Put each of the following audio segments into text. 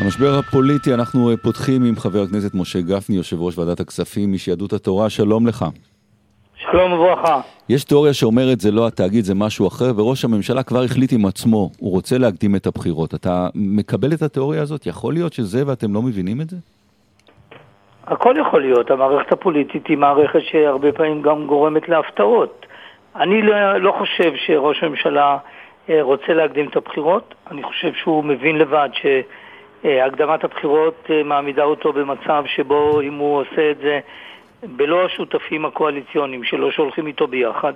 המשבר הפוליטי, אנחנו פותחים עם חבר הכנסת משה גפני, יושב ראש ועדת הכספים, איש יהדות התורה. שלום לך. שלום וברכה. יש תיאוריה שאומרת זה לא התאגיד, זה משהו אחר, וראש הממשלה כבר החליט עם עצמו, הוא רוצה להקדים את הבחירות. אתה מקבל את התיאוריה הזאת? יכול להיות שזה ואתם לא מבינים את זה? הכל יכול להיות. המערכת הפוליטית היא מערכת שהרבה פעמים גם גורמת להפתעות. אני לא חושב שראש הממשלה רוצה להקדים את הבחירות. אני חושב שהוא מבין לבד שהקדמת הבחירות מעמידה אותו במצב שבו אם הוא עושה את זה בלא השותפים הקואליציוניים שלו שהולכים איתו ביחד,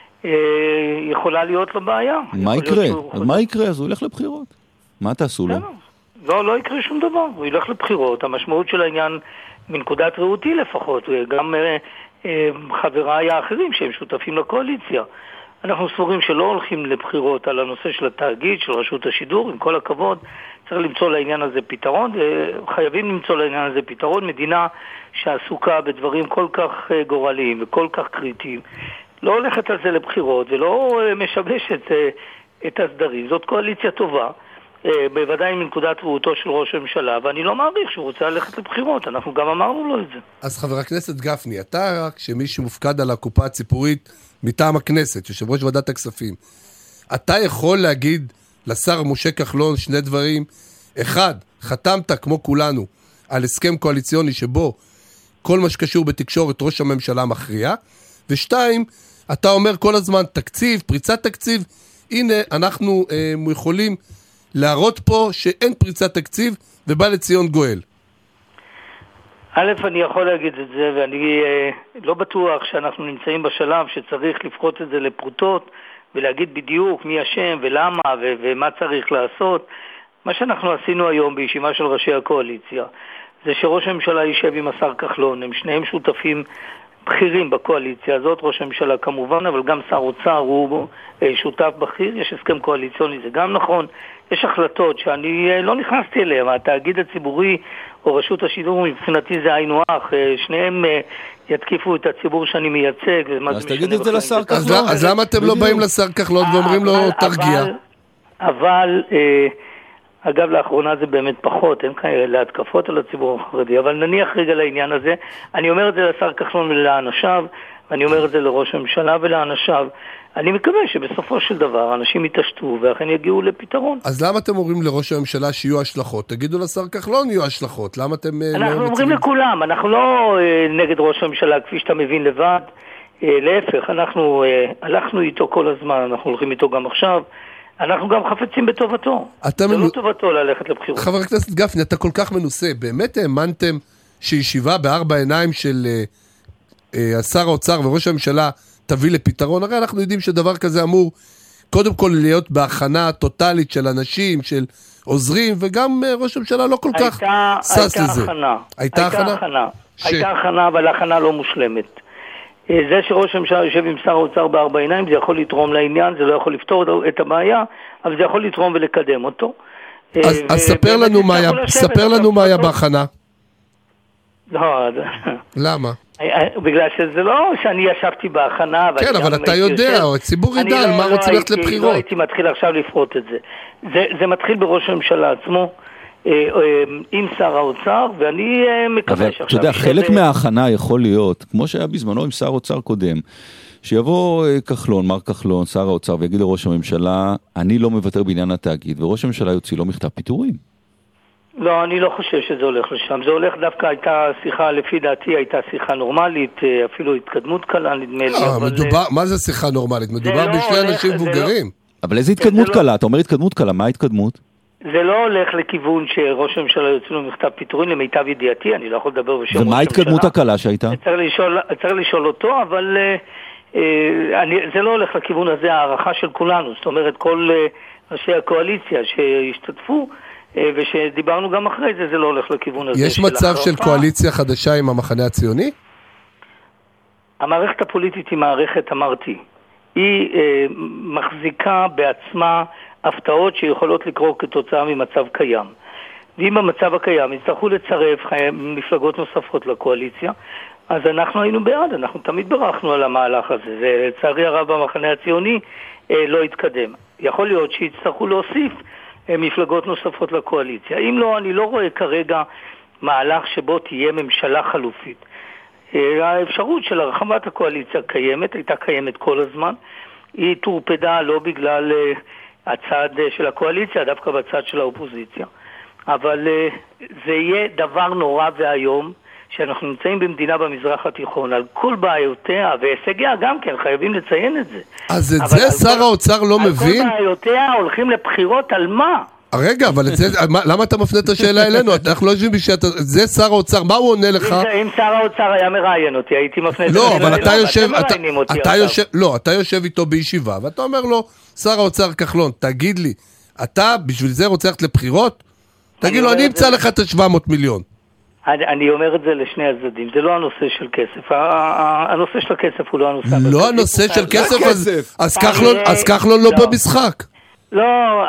יכולה להיות לו בעיה. מה יקרה? אז מה יקרה? אז הוא ילך לבחירות. מה תעשו לו? לא יקרה שום דבר. הוא ילך לבחירות. המשמעות של העניין מנקודת ראותי לפחות, גם חבריי האחרים שהם שותפים לקואליציה. אנחנו סבורים שלא הולכים לבחירות על הנושא של התאגיד, של רשות השידור. עם כל הכבוד, צריך למצוא לעניין הזה פתרון, וחייבים למצוא לעניין הזה פתרון. מדינה שעסוקה בדברים כל כך גורליים וכל כך קריטיים, לא הולכת על זה לבחירות ולא משבשת את הסדרים. זאת קואליציה טובה, בוודאי מנקודת ראותו של ראש הממשלה, ואני לא מעריך שהוא רוצה ללכת לבחירות, אנחנו גם אמרנו לו את זה. אז חבר הכנסת גפני, אתה רק שמי שמופקד על הקופה הציבורית מטעם הכנסת, יושב ראש ועדת הכספים, אתה יכול להגיד לשר משה כחלון שני דברים: אחד, חתמת כמו כולנו על הסכם קואליציוני שבו כל מה שקשור בתקשורת ראש הממשלה מכריע, ושתיים, אתה אומר כל הזמן תקציב, פריצת תקציב, הנה אנחנו יכולים להראות פה שאין פריצת תקציב ובא לציון גואל. א', אני יכול להגיד את זה, ואני לא בטוח שאנחנו נמצאים בשלב שצריך לפחות את זה לפרוטות ולהגיד בדיוק מי אשם ולמה ומה צריך לעשות. מה שאנחנו עשינו היום בישיבה של ראשי הקואליציה זה שראש הממשלה יישב עם השר כחלון, הם שניהם שותפים בכירים בקואליציה הזאת, ראש הממשלה כמובן, אבל גם שר אוצר הוא שותף בכיר, יש הסכם קואליציוני, זה גם נכון, יש החלטות שאני לא נכנסתי אליהן, התאגיד הציבורי או רשות השידור מבחינתי זה היינו אח, שניהם יתקיפו את הציבור שאני מייצג. אז תגיד את זה לשר כחלון. אז למה אתם לא באים לשר כחלון ואומרים לו תרגיע? אבל אגב, לאחרונה זה באמת פחות, אין כאלה להתקפות על הציבור החרדי, אבל נניח רגע לעניין הזה, אני אומר את זה לשר כחלון ולאנשיו, ואני אומר את זה לראש הממשלה ולאנשיו, אני מקווה שבסופו של דבר אנשים יתעשתו ואכן יגיעו לפתרון. אז למה אתם אומרים לראש הממשלה שיהיו השלכות? תגידו לשר כחלון יהיו השלכות, למה אתם אנחנו אומרים לכולם, אנחנו לא נגד ראש הממשלה כפי שאתה מבין לבד, להפך, אנחנו הלכנו איתו כל הזמן, אנחנו הולכים איתו גם עכשיו, אנחנו גם חפצים בטובתו. זה לא טובתו ללכת לבחירות. חבר הכנסת גפני, אתה כל כך מנוסה, באמת האמנתם שישיבה בארבע עיניים של שר האוצר וראש הממשלה תביא לפתרון? הרי אנחנו יודעים שדבר כזה אמור קודם כל להיות בהכנה טוטלית של אנשים, של עוזרים, וגם ראש הממשלה לא כל כך סס לזה. הייתה הכנה, אבל הכנה לא מושלמת. זה שראש הממשלה יושב עם שר האוצר בארבע עיניים, זה יכול לתרום לעניין, זה לא יכול לפתור את הבעיה, אבל זה יכול לתרום ולקדם אותו. אז ספר לנו מה היה בהכנה. לא. למה? בגלל שזה לא שאני ישבתי בהכנה. כן, אבל אתה יודע, הציבור ידע על מה רוצים ללכת לבחירות. לא הייתי מתחיל עכשיו לפרוט את זה. זה מתחיל בראש הממשלה עצמו, עם שר האוצר, ואני מקווה שעכשיו... אתה יודע, חלק מההכנה יכול להיות, כמו שהיה בזמנו עם שר האוצר קודם, שיבוא כחלון, מר כחלון, שר האוצר, ויגיד לראש הממשלה, אני לא מוותר בעניין התאגיד, וראש הממשלה יוציא לו מכתב פיטורים. לא, אני לא חושב שזה הולך לשם. זה הולך דווקא, הייתה שיחה, לפי דעתי, הייתה שיחה נורמלית, אפילו התקדמות קלה, נדמה לי. מה זה שיחה נורמלית? מדובר בשני אנשים מבוגרים. אבל איזה התקדמות קלה? אתה אומר התקדמות קלה, מה ההתקדמות? זה לא הולך לכיוון שראש הממשלה יוצא לו מכתב פיטורים, למיטב ידיעתי, אני לא יכול לדבר בשם ראש הממשלה. ומה ההתקדמות הקלה שהייתה? צריך לשאול אותו, אבל זה לא הולך לכיוון הזה, הערכה של כולנו. זאת אומרת, כל ראשי הקואליציה שהשתתפו, ושדיברנו גם אחרי זה, זה לא הולך לכיוון הזה. יש מצב של קואליציה חדשה עם המחנה הציוני? המערכת הפוליטית היא מערכת, אמרתי, היא מחזיקה בעצמה הפתעות שיכולות לקרות כתוצאה ממצב קיים. ואם במצב הקיים יצטרכו לצרף מפלגות נוספות לקואליציה, אז אנחנו היינו בעד, אנחנו תמיד ברחנו על המהלך הזה, ולצערי הרב במחנה הציוני לא התקדם. יכול להיות שיצטרכו להוסיף מפלגות נוספות לקואליציה. אם לא, אני לא רואה כרגע מהלך שבו תהיה ממשלה חלופית. האפשרות של הרחבת הקואליציה קיימת, הייתה קיימת כל הזמן. היא תורפדה לא בגלל הצד של הקואליציה, דווקא בצד של האופוזיציה. אבל זה יהיה דבר נורא והיום, שאנחנו נמצאים במדינה במזרח התיכון, על כל בעיותיה, והישגיה גם כן, חייבים לציין את זה. אז את זה שר האוצר לא מבין? על כל בעיותיה הולכים לבחירות על מה? רגע, אבל למה אתה מפנה את השאלה אלינו? אנחנו לא יושבים בשביל... זה שר האוצר, מה הוא עונה לך? אם שר האוצר היה מראיין אותי, הייתי מפנה את השאלה אלינו. לא, אבל אתה יושב איתו בישיבה, ואתה אומר לו, שר האוצר כחלון, תגיד לי, אתה בשביל זה רוצה ללכת לבחירות? תגיד לו, אני אמצא לך את 700 מיליון. אני אומר את זה לשני הצדדים, זה לא הנושא של כסף, הנושא של הכסף הוא לא הנושא. לא הנושא של כסף, אז כחלון לא במשחק. לא,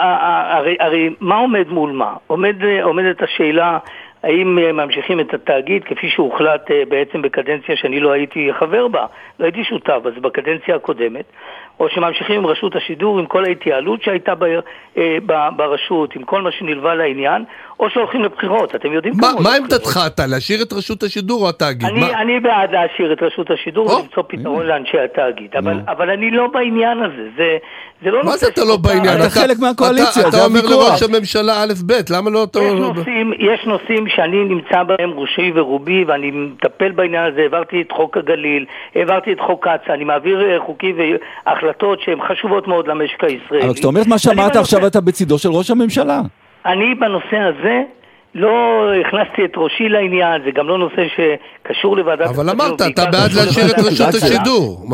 הרי מה עומד מול מה? עומדת השאלה האם ממשיכים את התאגיד כפי שהוחלט בעצם בקדנציה שאני לא הייתי חבר בה, לא הייתי שותף, אז בקדנציה הקודמת, או שממשיכים עם רשות השידור, עם כל ההתייעלות שהייתה ברשות, עם כל מה שנלווה לעניין, או שהולכים לבחירות, אתם יודעים כמה... מה עמדתך אתה, להשאיר את רשות השידור או התאגיד? אני בעד להשאיר את רשות השידור ולמצוא פתרון לאנשי התאגיד, אבל אני לא בעניין הזה, זה לא... מה זה אתה לא בעניין? אתה חלק מהקואליציה, אתה אומר לראש הממשלה א' ב', למה לא... יש נושאים שאני נמצא בהם ראשי ורובי, ואני מטפל בעניין הזה, העברתי את חוק הגליל, העברתי את חוק קצה, אני מעביר חוקים והחלטות שהן חשובות מאוד למשק הישראלי. אבל כשאתה אומר מה שמעת עכשיו אתה בצידו של ראש הממשלה. אני בנושא הזה לא הכנסתי את ראשי לעניין, זה גם לא נושא שקשור לוועדת... אבל אמרת, אתה בעד להשאיר את רשות השידור.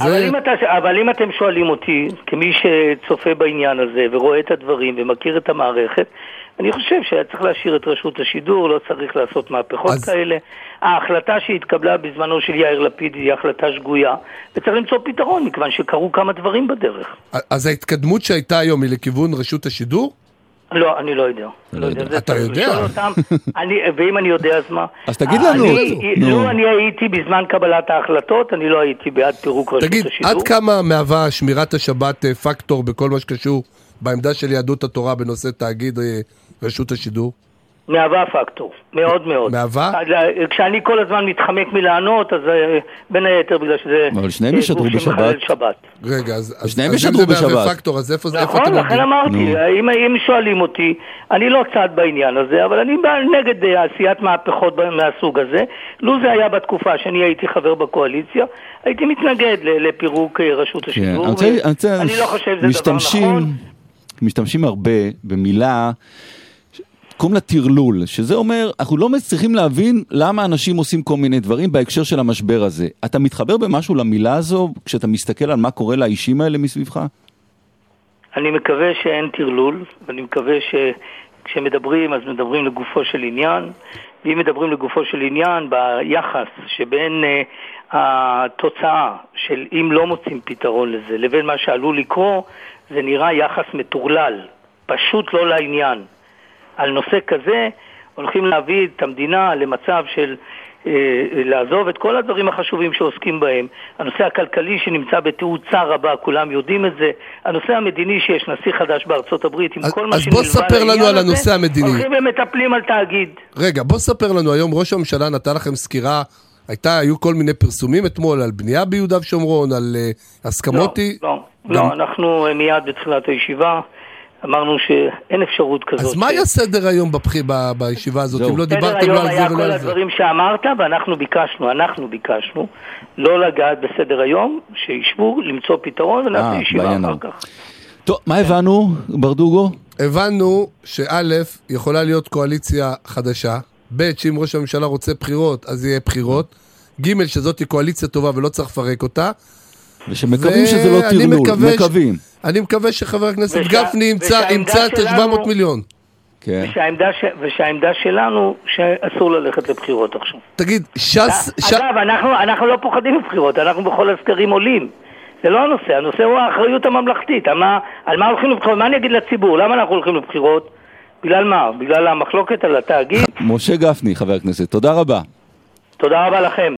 אבל אם אתם שואלים אותי, כמי שצופה בעניין הזה ורואה את הדברים ומכיר את המערכת, אני חושב שצריך להשאיר את רשות השידור, לא צריך לעשות מהפכות כאלה. ההחלטה שהתקבלה בזמנו של יאיר לפיד היא החלטה שגויה, וצריך למצוא פתרון, מכיוון שקרו כמה דברים בדרך. אז ההתקדמות שהייתה היום היא לכיוון רשות השידור? לא, אני לא יודע. אתה יודע? ואם אני יודע, אז מה? אז תגיד לנו. לא, אני הייתי בזמן קבלת ההחלטות, אני לא הייתי בעד פירוק רשות השידור. תגיד, עד כמה מהווה שמירת השבת פקטור בכל מה שקשור בעמדה של יהדות התורה בנושא תאגיד רשות השידור? מהווה פקטור, מאוד מאוד. מהווה? כשאני כל הזמן מתחמק מלענות, אז בין היתר בגלל שזה... אבל שניהם ישדרו בשבת. רגע, אז שניהם ישדרו בשבת. פקטור, אז איפה נכון, לכן אמרתי, אם שואלים אותי, אני לא צד בעניין הזה, אבל אני נגד עשיית מהפכות מהסוג הזה. לו זה היה בתקופה שאני הייתי חבר בקואליציה, הייתי מתנגד לפירוק רשות השידור. אני לא חושב שזה דבר נכון. משתמשים הרבה במילה... קוראים לה תרלול, שזה אומר, אנחנו לא מצליחים להבין למה אנשים עושים כל מיני דברים בהקשר של המשבר הזה. אתה מתחבר במשהו למילה הזו, כשאתה מסתכל על מה קורה לאישים האלה מסביבך? אני מקווה שאין תרלול, ואני מקווה שכשמדברים, אז מדברים לגופו של עניין, ואם מדברים לגופו של עניין, ביחס שבין התוצאה של אם לא מוצאים פתרון לזה, לבין מה שעלול לקרוא, זה נראה יחס מטורלל, פשוט לא לעניין. על נושא כזה הולכים להביא את המדינה למצב של לעזוב את כל הדברים החשובים שעוסקים בהם. הנושא הכלכלי שנמצא בתאוצה רבה, כולם יודעים את זה. הנושא המדיני שיש נשיא חדש בארצות הברית, עם כל מה שנלווה לעניין הזה, הולכים ומטפלים על תאגיד. רגע, בוא ספר לנו, היום ראש הממשלה נתן לכם סקירה, היו כל מיני פרסומים אתמול על בנייה ביהודה ושומרון, על הסכמות... לא, אנחנו מיד בתחילת הישיבה, אמרנו שאין אפשרות כזאת. אז מה היה סדר היום בישיבה הזאת? אם לא דיברתם לא על זה ולא על זה. סדר היום היה כל הדברים שאמרת, ואנחנו ביקשנו לא לגעת בסדר היום, שישבו למצוא פתרון ולעשות ישיבה אחר כך. טוב, מה הבנו, ברדוגו? הבנו שא' יכולה להיות קואליציה חדשה, ב' שאם ראש הממשלה רוצה בחירות, אז יהיה בחירות, ג' שזאת היא קואליציה טובה ולא צריך לפרק אותה, ושמקווים שזה לא תרלול, מקווים. אני מקווה שחבר הכנסת גפני ימצא את 700 מיליון. ושהעמדה שלנו שאסור ללכת לבחירות עכשיו. תגיד, אגב, אנחנו לא פוחדים מבחירות, אנחנו בכל הסקרים עולים. זה לא הנושא הוא האחריות הממלכתית. על מה הולכים לבחירות? מה אני אגיד לציבור? למה אנחנו הולכים לבחירות? בגלל מה? בגלל המחלוקת על התאגיד? משה גפני, חבר הכנסת, תודה רבה. תודה רבה לכם.